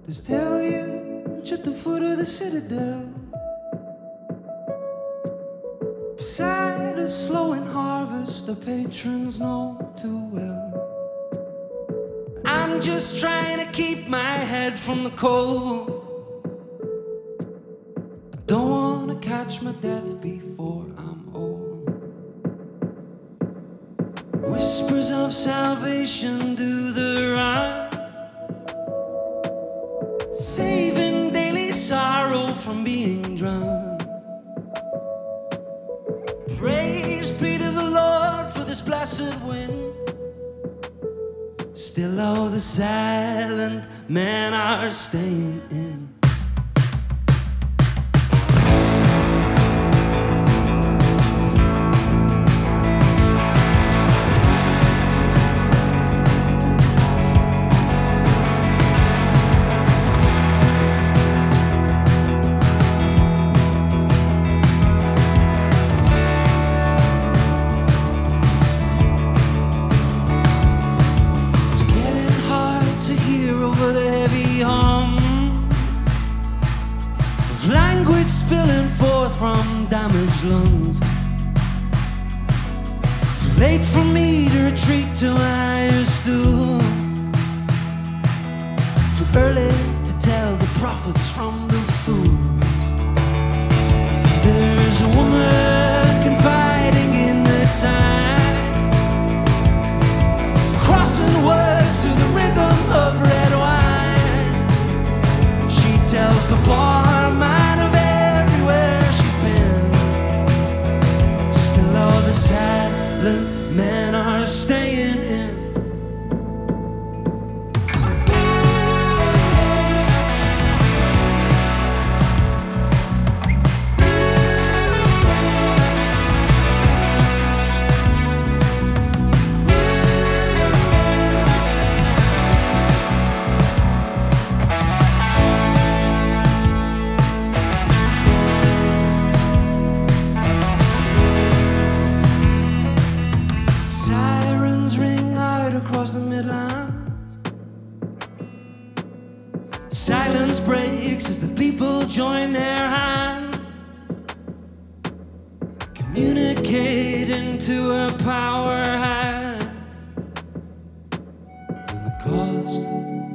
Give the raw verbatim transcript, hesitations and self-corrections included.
There's deluge at the foot of the citadel, beside a slowing harvest the patrons know too well. I'm just trying to keep my head from the cold. I don't wanna catch my death before I'm old. Whispers of salvation do the right, saving daily sorrow from being drowned. Praise be to the Lord for this blessed wind. Still all the silent men are staying in. Language spilling forth from damaged lungs. Too late for me to retreat to a higher stool. Too early to tell the prophets from the fools. There's a woman confiding in the time, crossing words to the rhythm of red wine. She tells the barman of everywhere she's been. Still all the silent men are staying in. Across the Midlands, silence breaks as the people join their hands, communicating to a power higher than the cost